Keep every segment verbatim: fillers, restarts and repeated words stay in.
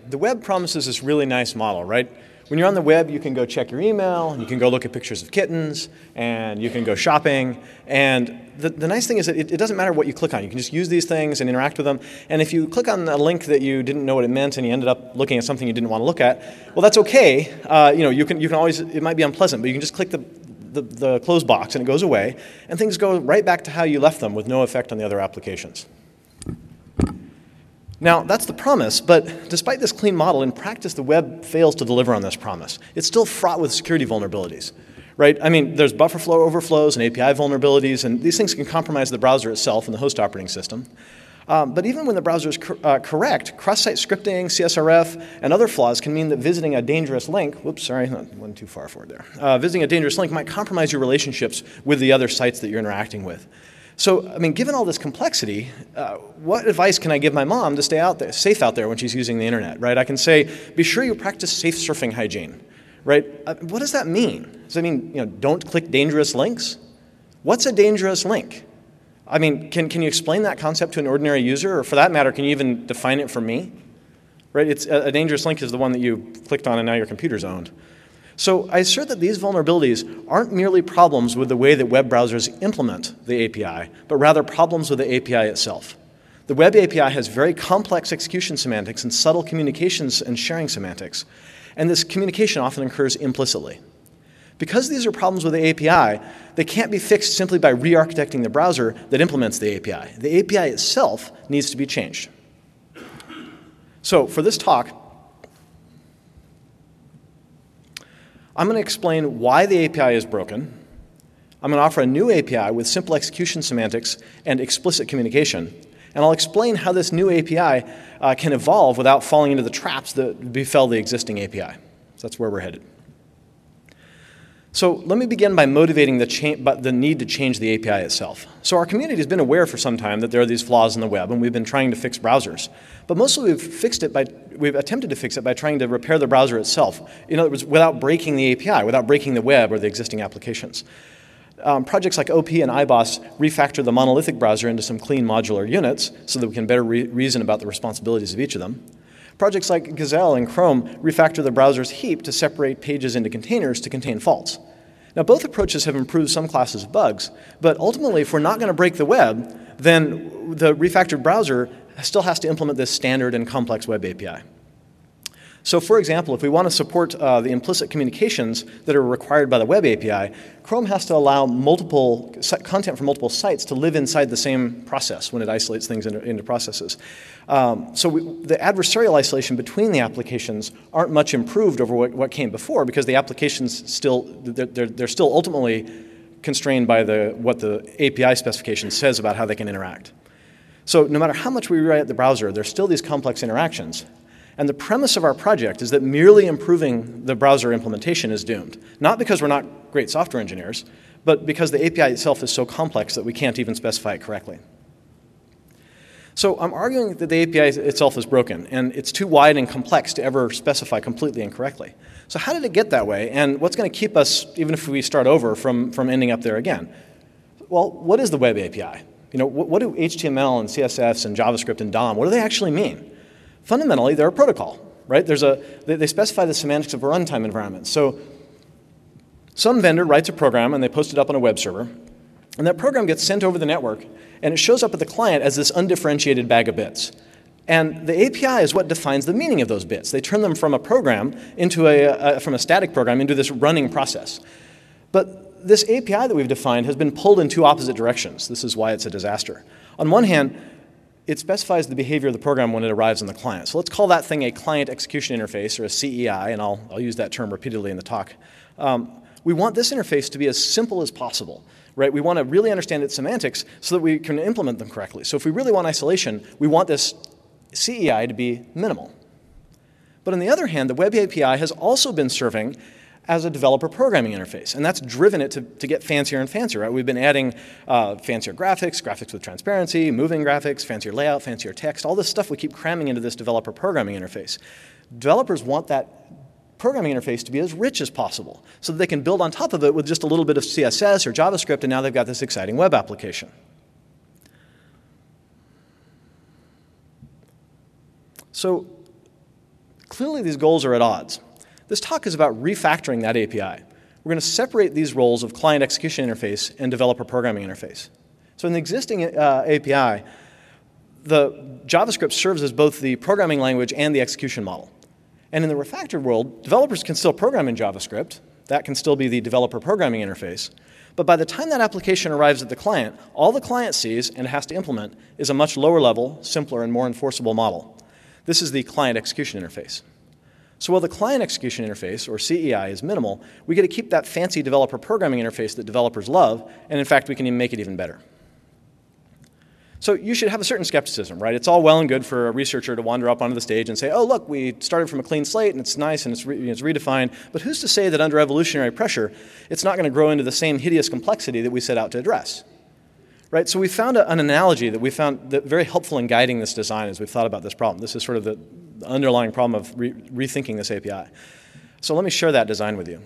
the web promises this really nice model, right? When you're on the web, you can go check your email, and you can go look at pictures of kittens, and you can go shopping. And the, the nice thing is that it, it doesn't matter what you click on. You can just use these things and interact with them. And if you click on a link that you didn't know what it meant and you ended up looking at something you didn't want to look at, well, that's okay. Uh, you know, you can you can always, it might be unpleasant, but you can just click the, the, the close box and it goes away, and things go right back to how you left them with no effect on the other applications. Now, that's the promise, but despite this clean model, in practice, the web fails to deliver on this promise. It's still fraught with security vulnerabilities, right? I mean, there's buffer flow overflows and A P I vulnerabilities, and these things can compromise the browser itself and the host operating system. Um, but even when the browser is cor- uh, correct, cross-site scripting, C S R F, and other flaws can mean that visiting a dangerous link, whoops, sorry, went too far forward there. Uh, visiting a dangerous link might compromise your relationships with the other sites that you're interacting with. So, I mean, given all this complexity, uh, what advice can I give my mom to stay out there, safe out there when she's using the internet, right? I can say, be sure you practice safe surfing hygiene, right? Uh, what does that mean? Does that mean, you know, don't click dangerous links? What's a dangerous link? I mean, can, can you explain that concept to an ordinary user? Or for that matter, can you even define it for me? Right? It's, a, a dangerous link is the one that you clicked on and now your computer's owned. So I assert that these vulnerabilities aren't merely problems with the way that web browsers implement the A P I, but rather problems with the A P I itself. The web A P I has very complex execution semantics and subtle communications and sharing semantics, and this communication often occurs implicitly. Because these are problems with the A P I, they can't be fixed simply by re-architecting the browser that implements the A P I. The A P I itself needs to be changed. So for this talk, I'm going to explain why the A P I is broken. I'm going to offer a new A P I with simple execution semantics and explicit communication. And I'll explain how this new A P I uh, can evolve without falling into the traps that befell the existing A P I. So that's where we're headed. So let me begin by motivating the, cha- but the need to change the A P I itself. So our community has been aware for some time that there are these flaws in the web, and we've been trying to fix browsers. But mostly we've fixed it by, we've attempted to fix it by trying to repair the browser itself. In other words, without breaking the A P I, without breaking the web or the existing applications. Um, projects like O P and iBoss refactor the monolithic browser into some clean modular units so that we can better re- reason about the responsibilities of each of them. Projects like Gazelle and Chrome refactor the browser's heap to separate pages into containers to contain faults. Now, both approaches have improved some classes of bugs, but ultimately, if we're not going to break the web, then the refactored browser still has to implement this standard and complex web A P I. So, for example, if we want to support uh, the implicit communications that are required by the web A P I, Chrome has to allow multiple content from multiple sites to live inside the same process when it isolates things into, into processes. Um, so we, the adversarial isolation between the applications aren't much improved over what, what came before because the applications still, they're, they're, they're still ultimately constrained by the, what the A P I specification says about how they can interact. So no matter how much we rewrite the browser, there's still these complex interactions. And the premise of our project is that merely improving the browser implementation is doomed. Not because we're not great software engineers, but because the A P I itself is so complex that we can't even specify it correctly. So I'm arguing that the A P I itself is broken, and it's too wide and complex to ever specify completely and correctly. So how did it get that way, and what's going to keep us, even if we start over, from, from ending up there again? Well, what is the web A P I? You know, what, what do H T M L and C S S and JavaScript and D O M, what do they actually mean? Fundamentally, they're a protocol, right? There's a, they, they specify the semantics of a runtime environment. So some vendor writes a program, and they post it up on a web server, and that program gets sent over the network, and it shows up at the client as this undifferentiated bag of bits. And the A P I is what defines the meaning of those bits. They turn them from a program into a, a from a static program into this running process. But this A P I that we've defined has been pulled in two opposite directions. This is why it's a disaster. On one hand, it specifies the behavior of the program when it arrives on the client. So let's call that thing a client execution interface, or a C E I, and I'll, I'll use that term repeatedly in the talk. Um, we want this interface to be as simple as possible. Right? We want to really understand its semantics so that we can implement them correctly. So if we really want isolation, we want this C E I to be minimal. But on the other hand, the web A P I has also been serving as a developer programming interface, and that's driven it to, to get fancier and fancier. Right? We've been adding uh, fancier graphics, graphics with transparency, moving graphics, fancier layout, fancier text, all this stuff we keep cramming into this developer programming interface. Developers want that programming interface to be as rich as possible so that they can build on top of it with just a little bit of C S S or JavaScript, and now they've got this exciting web application. So Clearly, these goals are at odds. This talk is about refactoring that A P I. We're going to separate these roles of client execution interface and developer programming interface. So in the existing uh, A P I, the JavaScript serves as both the programming language and the execution model. And in the refactored world, developers can still program in JavaScript. That can still be the developer programming interface. But by the time that application arrives at the client, all the client sees and has to implement is a much lower level, simpler, and more enforceable model. This is the client execution interface. So while the client execution interface, or C E I, is minimal, we get to keep that fancy developer programming interface that developers love, and in fact, we can even make it even better. So you should have a certain skepticism, right? It's all well and good for a researcher to wander up onto the stage and say, oh, look, we started from a clean slate, and it's nice, and it's, re it's redefined, but who's to say that under evolutionary pressure, it's not going to grow into the same hideous complexity that we set out to address? Right? So we found a, an analogy that we found that very helpful in guiding this design as we've thought about this problem. This is sort of the, the underlying problem of re rethinking this A P I. So let me share that design with you.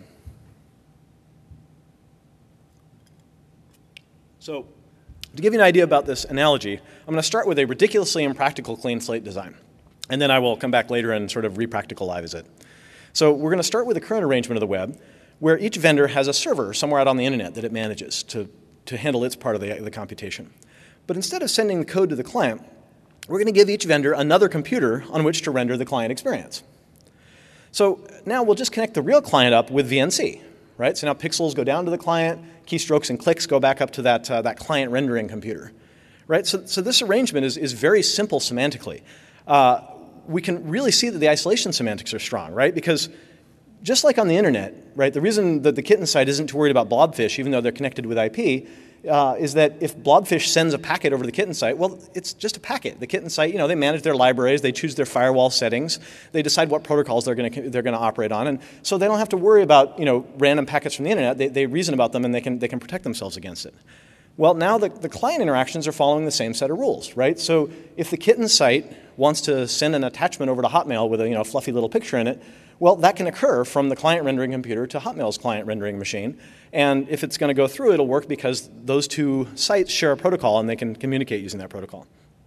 So to give you an idea about this analogy, I'm going to start with a ridiculously impractical clean slate design. And then I will come back later and sort of re-practicalize it. So we're going to start with the current arrangement of the web, where each vendor has a server somewhere out on the internet that it manages to, to handle its part of the, the computation. But instead of sending the code to the client, we're going to give each vendor another computer on which to render the client experience. So now we'll just connect the real client up with V N C. Right? So now pixels go down to the client, keystrokes and clicks go back up to that, uh, that client rendering computer. Right? So, so this arrangement is, is very simple semantically. Uh, we can really see that the isolation semantics are strong, right? Because just like on the internet, right, the reason that the kitten site isn't too worried about Blobfish, even though they're connected with I P, uh, is that if Blobfish sends a packet over to the kitten site, well, it's just a packet. The kitten site, you know, they manage their libraries, they choose their firewall settings, they decide what protocols they're going to they're going to operate on, and so they don't have to worry about, you know, random packets from the internet. They, they reason about them and they can they can protect themselves against it. Well, now the, the client interactions are following the same set of rules, right? So if the kitten site wants to send an attachment over to Hotmail with a, you know, fluffy little picture in it, well, that can occur from the client rendering computer to Hotmail's client rendering machine. And if it's going to go through, it'll work because those two sites share a protocol and they can communicate using that protocol.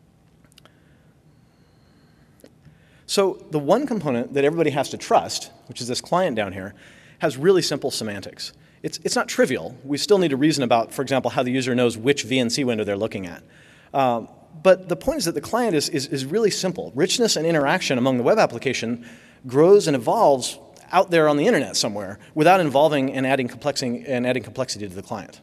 So the one component that everybody has to trust, which is this client down here, has really simple semantics. It's, it's not trivial. We still need to reason about, for example, how the user knows which V N C window they're looking at. Um, but the point is that the client is, is, is really simple. Richness and interaction among the web application grows and evolves out there on the internet somewhere without involving and adding complexity, and adding complexity to the client.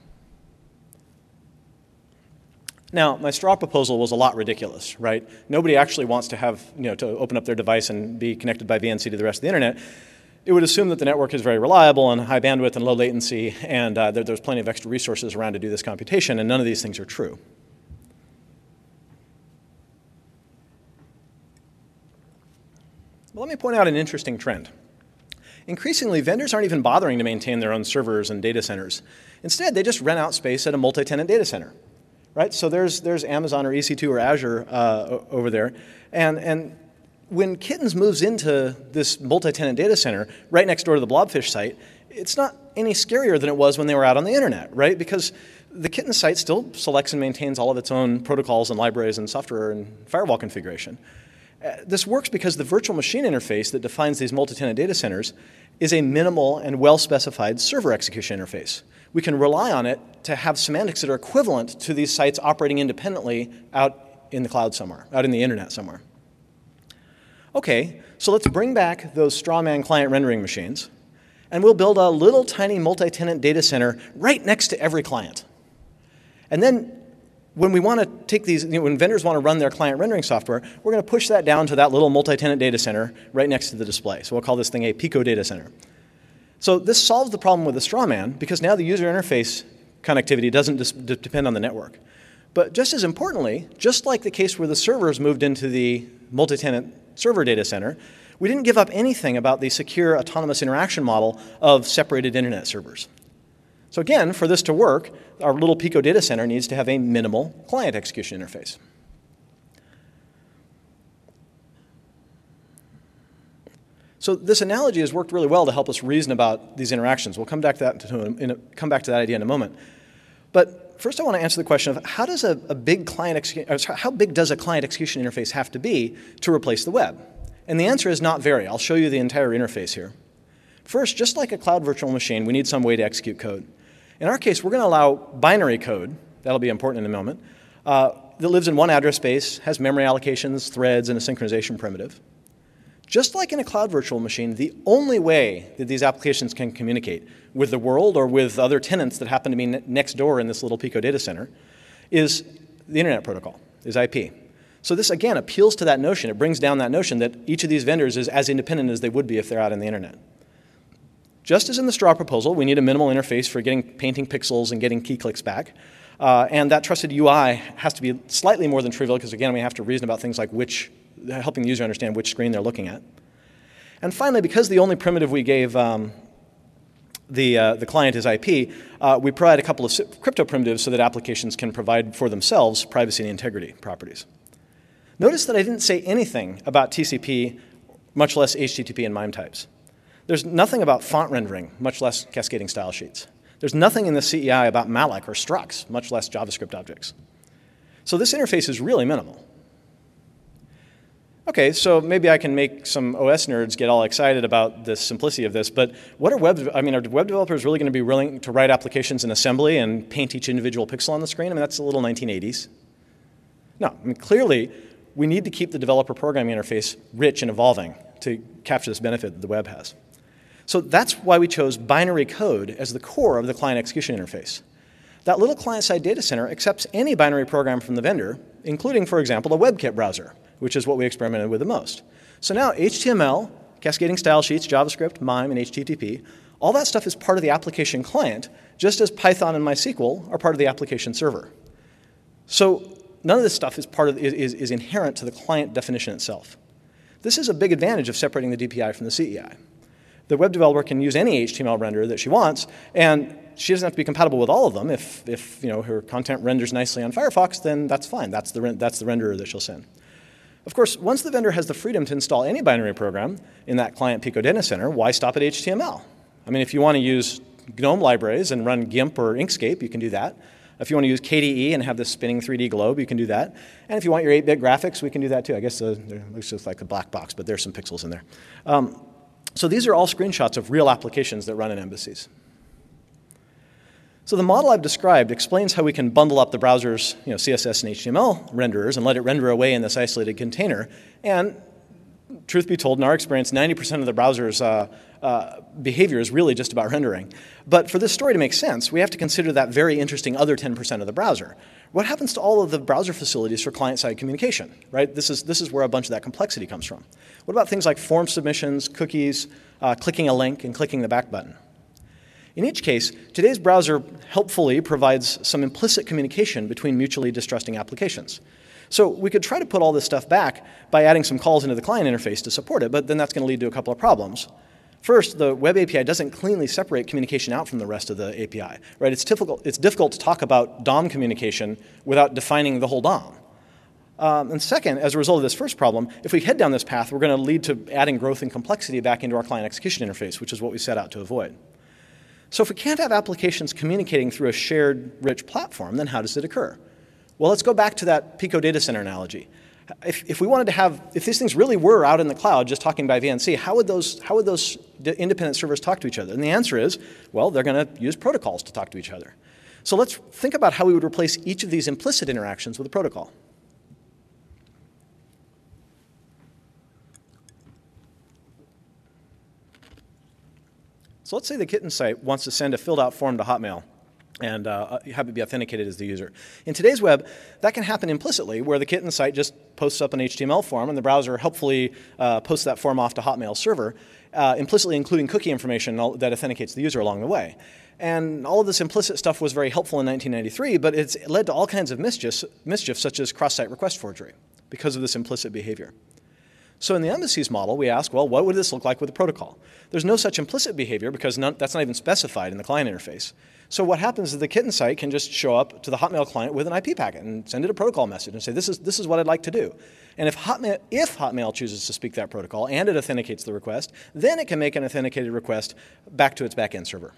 Now, my straw proposal was a lot ridiculous, right? Nobody actually wants to have, you know, to open up their device and be connected by V N C to the rest of the internet. It would assume that the network is very reliable and high bandwidth and low latency, and uh, there, there's plenty of extra resources around to do this computation, and none of these things are true. Well, let me point out an interesting trend. Increasingly, vendors aren't even bothering to maintain their own servers and data centers. Instead, they just rent out space at a multi-tenant data center. Right? So there's, there's Amazon or E C two or Azure uh, over there. And, and when Kittens moves into this multi-tenant data center right next door to the Blobfish site, it's not any scarier than it was when they were out on the internet, right? Because the Kitten site still selects and maintains all of its own protocols and libraries and software and firewall configuration. Uh, this works because the virtual machine interface that defines these multi-tenant data centers is a minimal and well-specified server execution interface. We can rely on it to have semantics that are equivalent to these sites operating independently out in the cloud somewhere, out in the internet somewhere. Okay, so let's bring back those strawman client rendering machines, and we'll build a little tiny multi-tenant data center right next to every client. And then when we want to take these, you know, when vendors want to run their client rendering software, we're going to push that down to that little multi-tenant data center right next to the display. So we'll call this thing a Pico data center. So this solves the problem with the strawman because now the user interface connectivity doesn't depend on the network. But just as importantly, just like the case where the servers moved into the multi-tenant server data center, we didn't give up anything about the secure autonomous interaction model of separated internet servers. So again, for this to work, our little Pico data center needs to have a minimal client execution interface. So this analogy has worked really well to help us reason about these interactions. We'll come back to that, to, in a, come back to that idea in a moment. But first I want to answer the question of how does a, a big client execution, how big does a client execution interface have to be to replace the web? And the answer is not very. I'll show you the entire interface here. First, just like a cloud virtual machine, we need some way to execute code. In our case, we're going to allow binary code, that'll be important in a moment, uh, that lives in one address space, has memory allocations, threads, and a synchronization primitive. Just like in a cloud virtual machine, the only way that these applications can communicate with the world or with other tenants that happen to be ne- next door in this little Pico data center is the Internet Protocol, is I P. So this, again, appeals to that notion. It brings down that notion that each of these vendors is as independent as they would be if they're out on the Internet. Just as in the straw proposal, we need a minimal interface for getting painting pixels and getting key clicks back. Uh, and that trusted U I has to be slightly more than trivial because, again, we have to reason about things like which, helping the user understand which screen they're looking at. And finally, because the only primitive we gave um, the, uh, the client is I P, uh, we provide a couple of crypto primitives so that applications can provide for themselves privacy and integrity properties. Notice that I didn't say anything about T C P, much less H T T P and MIME types. There's nothing about font rendering, much less cascading style sheets. There's nothing in the C E I about malloc or structs, much less JavaScript objects. So this interface is really minimal. Okay, so maybe I can make some O S nerds get all excited about the simplicity of this, but what are web, I mean, are web developers really going to be willing to write applications in assembly and paint each individual pixel on the screen? I mean, that's a little nineteen eighties. No, I mean, clearly, we need to keep the developer programming interface rich and evolving to capture this benefit that the web has. So that's why we chose binary code as the core of the client execution interface. That little client-side data center accepts any binary program from the vendor, including, for example, a WebKit browser, which is what we experimented with the most. So now H T M L, cascading style sheets, JavaScript, MIME, and H T T P, all that stuff is part of the application client, just as Python and MySQL are part of the application server. So none of this stuff is, part of, is, is inherent to the client definition itself. This is a big advantage of separating the D P I from the C E I. The web developer can use any H T M L renderer that she wants, and she doesn't have to be compatible with all of them. If, if you know, her content renders nicely on Firefox, then that's fine. That's the, that's the renderer that she'll send. Of course, once the vendor has the freedom to install any binary program in that client Pico Data Center, why stop at H T M L? I mean, if you want to use GNOME libraries and run GIMP or Inkscape, you can do that. If you want to use K D E and have this spinning three D globe, you can do that. And if you want your eight bit graphics, we can do that too. I guess uh, it looks just like a black box, but there's some pixels in there. Um, so these are all screenshots of real applications that run in Embassies. So the model I've described explains how we can bundle up the browser's you know, C S S and H T M L renderers and let it render away in this isolated container. And truth be told, in our experience, ninety percent of the browser's uh, uh, behavior is really just about rendering. But for this story to make sense, we have to consider that very interesting other ten percent of the browser. What happens to all of the browser facilities for client-side communication, right? This is, this is where a bunch of that complexity comes from. What about things like form submissions, cookies, uh, clicking a link, and clicking the back button? In each case, today's browser helpfully provides some implicit communication between mutually distrusting applications. So we could try to put all this stuff back by adding some calls into the client interface to support it, but then that's going to lead to a couple of problems. First, the web A P I doesn't cleanly separate communication out from the rest of the A P I. Right? It's difficult, it's difficult to talk about D O M communication without defining the whole D O M. Um, and second, as a result of this first problem, if we head down this path, we're going to lead to adding growth and complexity back into our client execution interface, which is what we set out to avoid. So if we can't have applications communicating through a shared, rich platform, then how does it occur? Well, let's go back to that Pico data center analogy. If, if we wanted to have, if these things really were out in the cloud, just talking by V N C, how would those, how would those independent servers talk to each other? And the answer is, well, they're going to use protocols to talk to each other. So let's think about how we would replace each of these implicit interactions with a protocol. So let's say the Kitten site wants to send a filled-out form to Hotmail and uh, have it be authenticated as the user. In today's web, that can happen implicitly, where the Kitten site just posts up an H T M L form, and the browser helpfully uh, posts that form off to Hotmail's server, uh, implicitly including cookie information that authenticates the user along the way. And all of this implicit stuff was very helpful in nineteen ninety-three, but it's led to all kinds of mischief, mischief such as cross-site request forgery, because of this implicit behavior. So in the Embassies model, we ask, well, what would this look like with a protocol? There's no such implicit behavior because none, that's not even specified in the client interface. So what happens is the Kitten site can just show up to the Hotmail client with an I P packet and send it a protocol message and say, this is, this is what I'd like to do. And if Hotmail, if Hotmail chooses to speak that protocol and it authenticates the request, then it can make an authenticated request back to its backend server.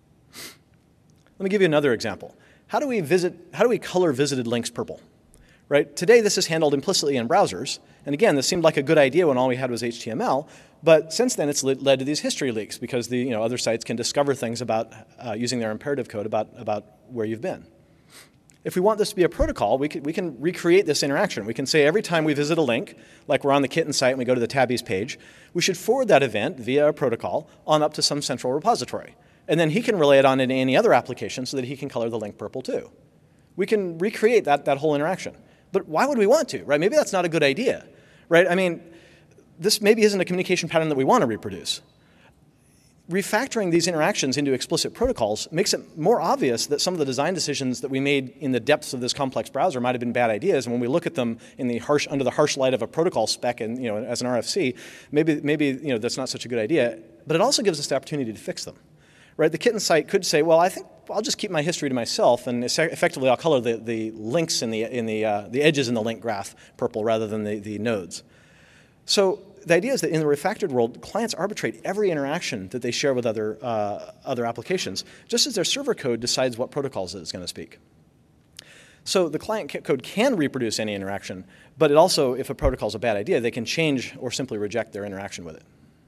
Let me give you another example. How do we visit, how do we color visited links purple? right? Today, this is handled implicitly in browsers. And again, this seemed like a good idea when all we had was H T M L. But since then, it's led to these history leaks because the you know other sites can discover things about uh, using their imperative code about about where you've been. If we want this to be a protocol, we can, we can recreate this interaction. We can say every time we visit a link, like we're on the kitten site and we go to the Tabbies page, we should forward that event via a protocol on up to some central repository. And then he can relay it on into any other application so that he can color the link purple too. We can recreate that, that whole interaction. But why would we want to, right? Maybe that's not a good idea, right? I mean, this maybe isn't a communication pattern that we want to reproduce. Refactoring these interactions into explicit protocols makes it more obvious that some of the design decisions that we made in the depths of this complex browser might have been bad ideas. And when we look at them in the harsh, under the harsh light of a protocol spec and you know, as an R F C, maybe, maybe you know, that's not such a good idea. But it also gives us the opportunity to fix them. Right? The kitten site could say, well, I think I'll just keep my history to myself, and effectively I'll color the, the links in the, in the, uh, the edges in the link graph purple rather than the, the nodes. So the idea is that in the refactored world, clients arbitrate every interaction that they share with other, uh, other applications, just as their server code decides what protocols it's going to speak. So the client code can reproduce any interaction, but it also, if a protocol is a bad idea, they can change or simply reject their interaction with it.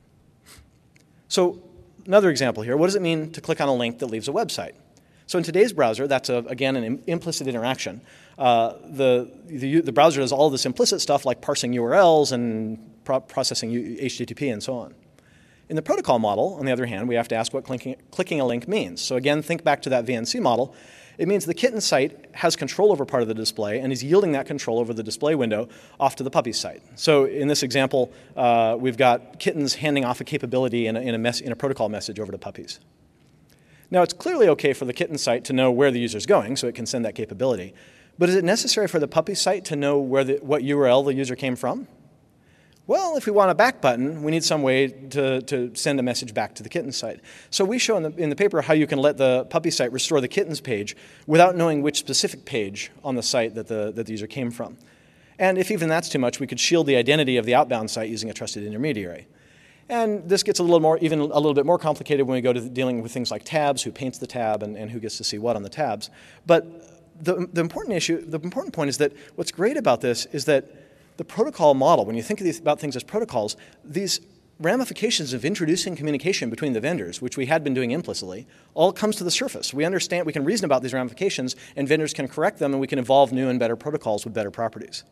So another example here, what does it mean to click on a link that leaves a website? So in today's browser, that's, a, again, an im implicit interaction. Uh, the, the, the browser does all of this implicit stuff like parsing U R Ls and pro processing H T T P and so on. In the protocol model, on the other hand, we have to ask what clicking, clicking a link means. So again, think back to that V N C model. It means the kitten site has control over part of the display and is yielding that control over the display window off to the puppy site. So in this example, uh, we've got kittens handing off a capability in a, in, a mess, in a protocol message over to puppies. Now, it's clearly OK for the kitten site to know where the user is going, so it can send that capability. But is it necessary for the puppy site to know where the, what U R L the user came from? Well, if we want a back button, we need some way to, to send a message back to the kitten site. So we show in the, in the paper how you can let the puppy site restore the kittens page without knowing which specific page on the site that the, that the user came from. And if even that's too much, we could shield the identity of the outbound site using a trusted intermediary. And this gets a little more, even a little bit more complicated when we go to dealing with things like tabs, who paints the tab and, and who gets to see what on the tabs. But the, the important issue, the important point is that what's great about this is that the protocol model, when you think of these, about things as protocols, these ramifications of introducing communication between the vendors, which we had been doing implicitly, all comes to the surface. We understand, we can reason about these ramifications, and vendors can correct them, and we can evolve new and better protocols with better properties.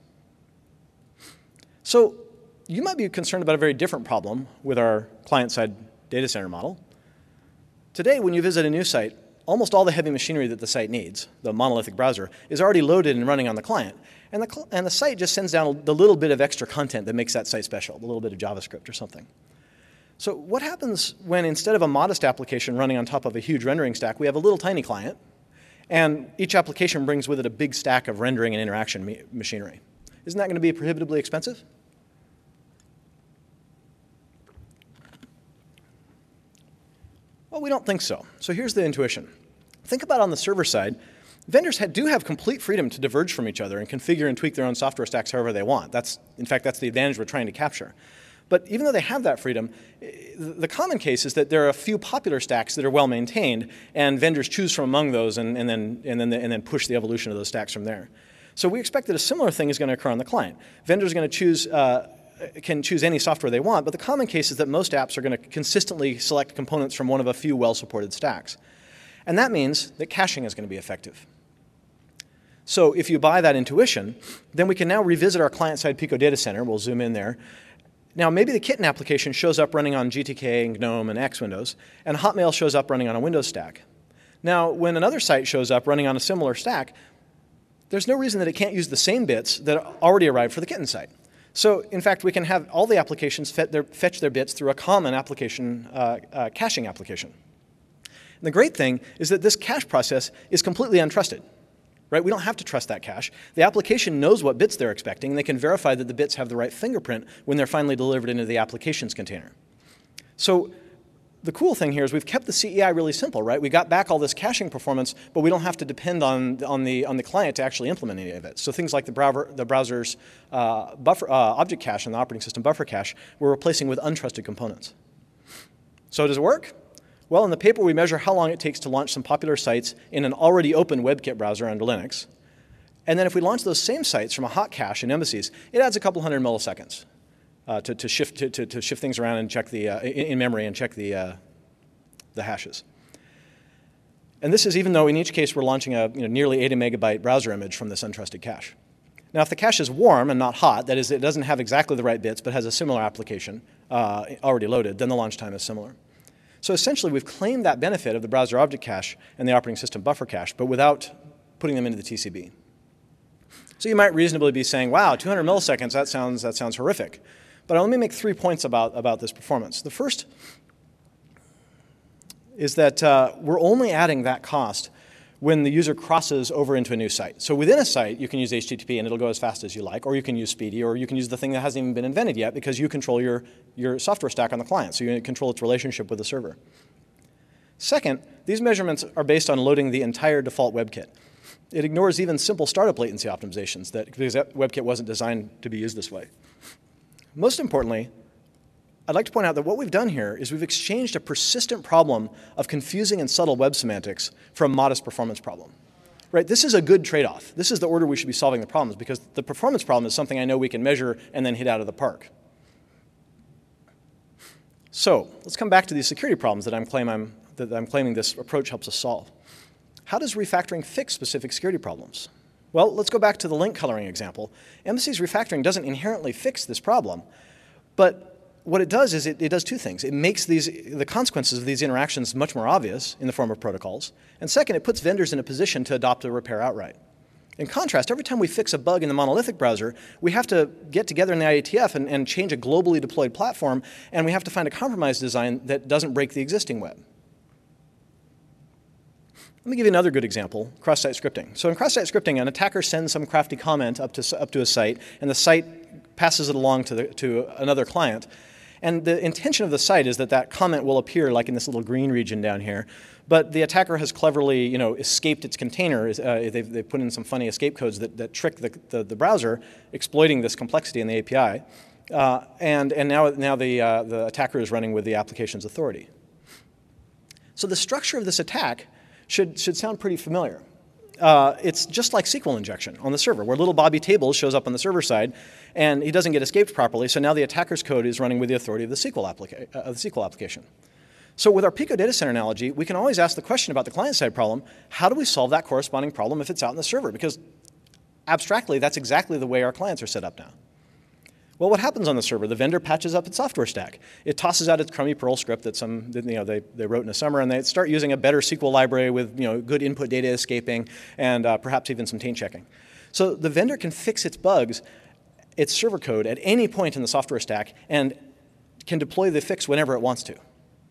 So you might be concerned about a very different problem with our client-side data center model. Today, when you visit a new site, almost all the heavy machinery that the site needs, the monolithic browser, is already loaded and running on the client. And the, and the site just sends down the little bit of extra content that makes that site special, a little bit of JavaScript or something. So what happens when instead of a modest application running on top of a huge rendering stack, we have a little tiny client, and each application brings with it a big stack of rendering and interaction machinery? Isn't that going to be prohibitively expensive? Well, we don't think so. So here's the intuition. Think about on the server side, vendors had, do have complete freedom to diverge from each other and configure and tweak their own software stacks however they want. That's, in fact, that's the advantage we're trying to capture. But even though they have that freedom, the common case is that there are a few popular stacks that are well maintained, and vendors choose from among those and, and, then, and, then, and then push the evolution of those stacks from there. So we expect that a similar thing is going to occur on the client. Vendors are going to choose uh, can choose any software they want, but the common case is that most apps are going to consistently select components from one of a few well-supported stacks. And that means that caching is going to be effective. So if you buy that intuition, then we can now revisit our client-side Pico data center. We'll zoom in there. Now, maybe the kitten application shows up running on G T K and GNOME and X Windows, and Hotmail shows up running on a Windows stack. Now, when another site shows up running on a similar stack, there's no reason that it can't use the same bits that already arrived for the kitten site. So, in fact, we can have all the applications fet their, fetch their bits through a common application, uh, uh, caching application. And the great thing is that this cache process is completely untrusted. Right? We don't have to trust that cache. The application knows what bits they're expecting, and they can verify that the bits have the right fingerprint when they're finally delivered into the applications container. So the cool thing here is we've kept the C E I really simple, right? We got back all this caching performance, but we don't have to depend on, on, the, on the client to actually implement any of it. So things like the, browser, the browser's uh, buffer, uh, object cache and the operating system buffer cache, we're replacing with untrusted components. So does it work? Well, in the paper, we measure how long it takes to launch some popular sites in an already open WebKit browser under Linux. And then if we launch those same sites from a hot cache in Embassy's, it adds a couple hundred milliseconds uh, to, to, shift, to, to, to shift things around and check the, uh, in, in memory and check the, uh, the hashes. And this is even though in each case we're launching a you know, nearly eighty megabyte browser image from this untrusted cache. Now if the cache is warm and not hot, that is it doesn't have exactly the right bits but has a similar application uh, already loaded, then the launch time is similar. So essentially we've claimed that benefit of the browser object cache and the operating system buffer cache, but without putting them into the T C B. So you might reasonably be saying, wow, two hundred milliseconds, that sounds, that sounds horrific. But let me make three points about, about this performance. The first is that uh, we're only adding that cost when the user crosses over into a new site. So within a site, you can use H T T P and it'll go as fast as you like, or you can use Speedy, or you can use the thing that hasn't even been invented yet because you control your, your software stack on the client, so you control its relationship with the server. Second, these measurements are based on loading the entire default WebKit. It ignores even simple startup latency optimizations that, because WebKit wasn't designed to be used this way. Most importantly, I'd like to point out that what we've done here is we've exchanged a persistent problem of confusing and subtle web semantics for a modest performance problem. Right? This is a good trade-off. This is the order we should be solving the problems because the performance problem is something I know we can measure and then hit out of the park. So let's come back to these security problems that I'm, claim I'm, that I'm claiming this approach helps us solve. How does refactoring fix specific security problems? Well, let's go back to the link coloring example. Embassy's refactoring doesn't inherently fix this problem, but what it does is it, it does two things. It makes these, the consequences of these interactions much more obvious in the form of protocols. And second, it puts vendors in a position to adopt a repair outright. In contrast, every time we fix a bug in the monolithic browser, we have to get together in the I A T F and, and change a globally deployed platform, and we have to find a compromise design that doesn't break the existing web. Let me give you another good example, cross-site scripting. So in cross-site scripting, an attacker sends some crafty comment up to, up to a site, and the site passes it along to, the, to another client. And the intention of the site is that that comment will appear like in this little green region down here. But the attacker has cleverly you know, escaped its container. Uh, they've, they've put in some funny escape codes that, that trick the, the, the browser, exploiting this complexity in the A P I. Uh, and and now, now the, uh, the attacker is running with the application's authority. So the structure of this attack should, should sound pretty familiar. Uh, it's just like S Q L injection on the server, where little Bobby Tables shows up on the server side, and he doesn't get escaped properly, so now the attacker's code is running with the authority of the S Q L, applica uh, of the S Q L application. So with our Pico data center analogy, we can always ask the question about the client-side problem, how do we solve that corresponding problem if it's out in the server? Because abstractly, that's exactly the way our clients are set up now. Well, what happens on the server? The vendor patches up its software stack. It tosses out its crummy Perl script that some, you know, they, they wrote in the summer, and they start using a better S Q L library with you know, good input data escaping and uh, perhaps even some taint checking. So the vendor can fix its bugs, its server code, at any point in the software stack and can deploy the fix whenever it wants to.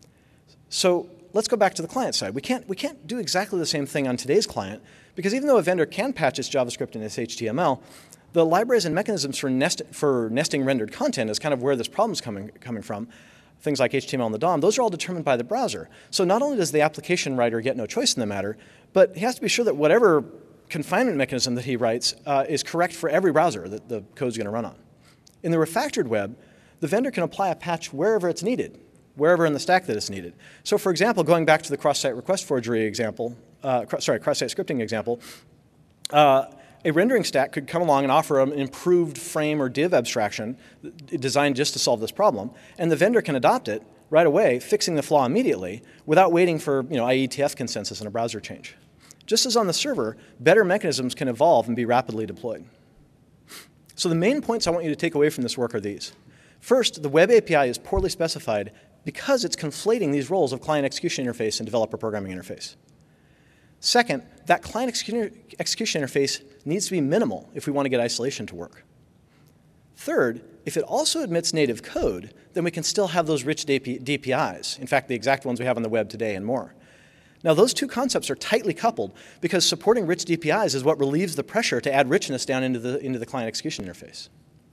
So let's go back to the client side. We can't, we can't do exactly the same thing on today's client because even though a vendor can patch its JavaScript and its H T M L, the libraries and mechanisms for, nest, for nesting rendered content is kind of where this problem is coming, coming from. Things like H T M L and the D O M, those are all determined by the browser. So not only does the application writer get no choice in the matter, but he has to be sure that whatever confinement mechanism that he writes uh, is correct for every browser that the code's going to run on. In the refactored web, the vendor can apply a patch wherever it's needed, wherever in the stack that it's needed. So for example, going back to the cross-site request forgery example, uh, cr sorry, cross-site scripting example, uh, a rendering stack could come along and offer an improved frame or div abstraction designed just to solve this problem, and the vendor can adopt it right away, fixing the flaw immediately without waiting for you know, I E T F consensus and a browser change. Just as on the server, better mechanisms can evolve and be rapidly deployed. So the main points I want you to take away from this work are these. First, the web A P I is poorly specified because it's conflating these roles of client execution interface and developer programming interface. Second, that client execution interface needs to be minimal if we want to get isolation to work. Third, if it also admits native code, then we can still have those rich D P Is, in fact, the exact ones we have on the web today and more. Now, those two concepts are tightly coupled because supporting rich D P Is is what relieves the pressure to add richness down into the, into the client execution interface.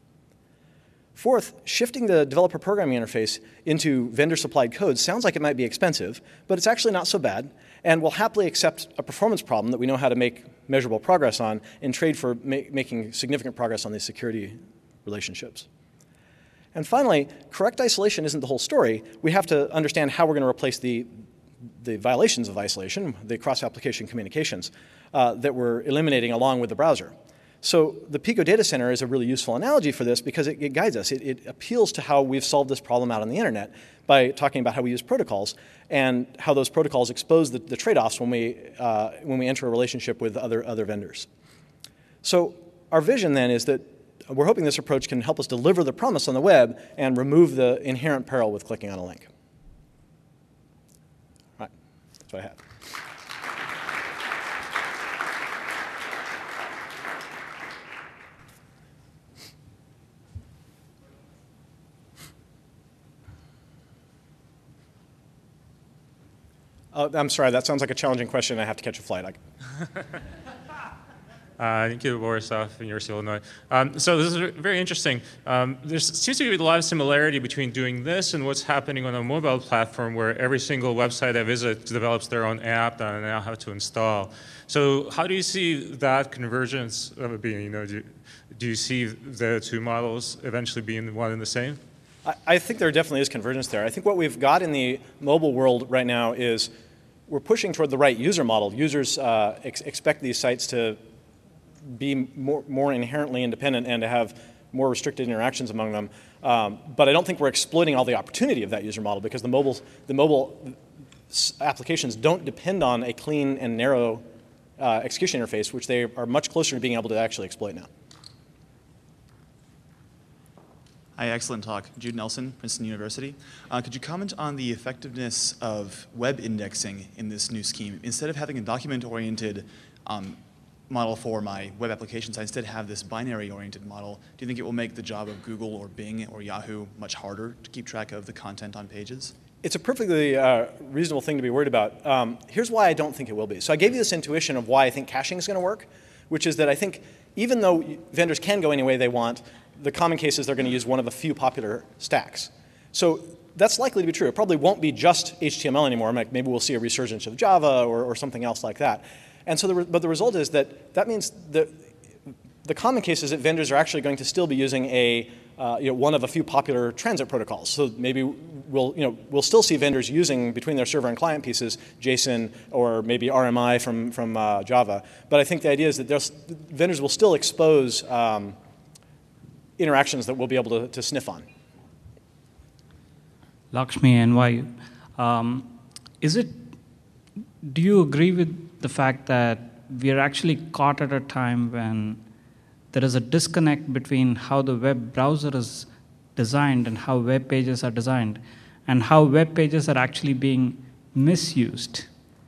Fourth, shifting the developer programming interface into vendor-supplied code sounds like it might be expensive, but it's actually not so bad, and we'll happily accept a performance problem that we know how to make measurable progress on in trade for ma making significant progress on these security relationships. And finally, correct isolation isn't the whole story. We have to understand how we're going to replace the, the violations of isolation, the cross-application communications, uh, that we're eliminating along with the browser. So the Pico data center is a really useful analogy for this because it, it guides us. It, it appeals to how we've solved this problem out on the internet by talking about how we use protocols and how those protocols expose the, the trade-offs when we, uh, when we enter a relationship with other, other vendors. So our vision then is that we're hoping this approach can help us deliver the promise on the web and remove the inherent peril with clicking on a link. All right, that's what I have. Uh, I'm sorry, that sounds like a challenging question. I have to catch a flight. I... uh, thank you, Borisov, University of Illinois. Um, so this is very interesting. Um, there seems to be a lot of similarity between doing this and what's happening on a mobile platform where every single website I visit develops their own app that I now have to install. So how do you see that convergence of it being? You know, do, do you see the two models eventually being one and the same? I think there definitely is convergence there. I think what we've got in the mobile world right now is we're pushing toward the right user model. Users uh, ex expect these sites to be more, more inherently independent and to have more restricted interactions among them. Um, but I don't think we're exploiting all the opportunity of that user model because the mobile, the mobile applications don't depend on a clean and narrow uh, execution interface, which they are much closer to being able to actually exploit now. Hi, excellent talk. Jude Nelson, Princeton University. Uh, could you comment on the effectiveness of web indexing in this new scheme? Instead of having a document-oriented um, model for my web applications, I instead have this binary-oriented model. Do you think it will make the job of Google or Bing or Yahoo much harder to keep track of the content on pages? It's a perfectly uh, reasonable thing to be worried about. Um, here's why I don't think it will be. So I gave you this intuition of why I think caching is going to work, which is that I think even though vendors can go any way they want, the common case is they're going to use one of a few popular stacks. So that's likely to be true. It probably won't be just H T M L anymore. Maybe we'll see a resurgence of Java or, or something else like that. And so, the, but the result is that that means that the common case is that vendors are actually going to still be using a uh, you know, one of a few popular transit protocols. So maybe we'll you know we'll still see vendors using between their server and client pieces JSON or maybe R M I from from uh, Java. But I think the idea is that there's, vendors will still expose Um, interactions that we'll be able to, to sniff on. Lakshmi, N Y U. Um, is it, do you agree with the fact that we are actually caught at a time when there is a disconnect between how the web browser is designed and how web pages are designed, and how web pages are actually being misused?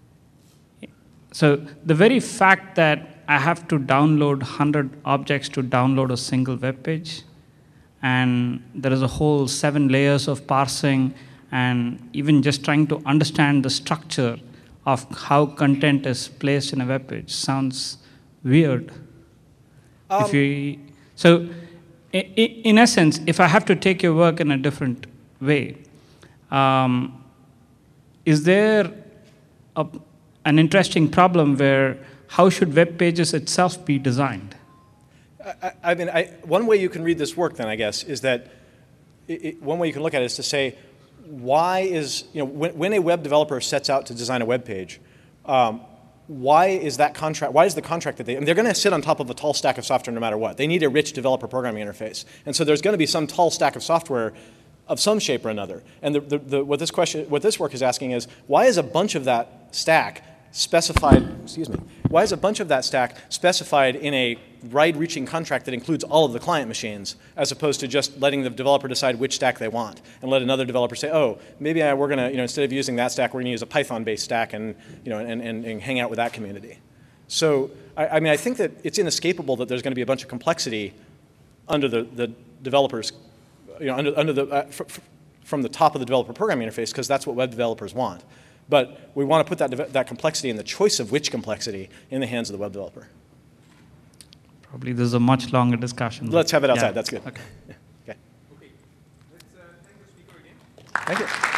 So the very fact that I have to download one hundred objects to download a single web page, and there is a whole seven layers of parsing and even just trying to understand the structure of how content is placed in a web page sounds weird. Um, if you, so in essence, if I have to take your work in a different way, um, is there a, an interesting problem where how should web pages itself be designed? I, I mean, I, one way you can read this work then, I guess, is that it, it, one way you can look at it is to say, why is, you know, when, when a web developer sets out to design a web page, um, why is that contract, why is the contract that they, I mean, they're going to sit on top of a tall stack of software no matter what. They need a rich developer programming interface. And so there's going to be some tall stack of software of some shape or another. And the, the, the, what this question, what this work is asking is, why is a bunch of that stack specified, excuse me, why is a bunch of that stack specified in a wide-reaching contract that includes all of the client machines, as opposed to just letting the developer decide which stack they want, and let another developer say, oh, maybe I, we're going to, you know, instead of using that stack, we're going to use a Python-based stack and, you know, and, and, and hang out with that community. So, I, I mean, I think that it's inescapable that there's going to be a bunch of complexity under the, the developers, you know, under, under the, uh, fr fr from the top of the developer programming interface, because that's what web developers want. But we want to put that, that complexity and the choice of which complexity in the hands of the web developer. Probably there's a much longer discussion. Let's have it outside. Yeah. That's good. Okay. Okay. Okay. Let's uh, thank the speaker again. Thank you.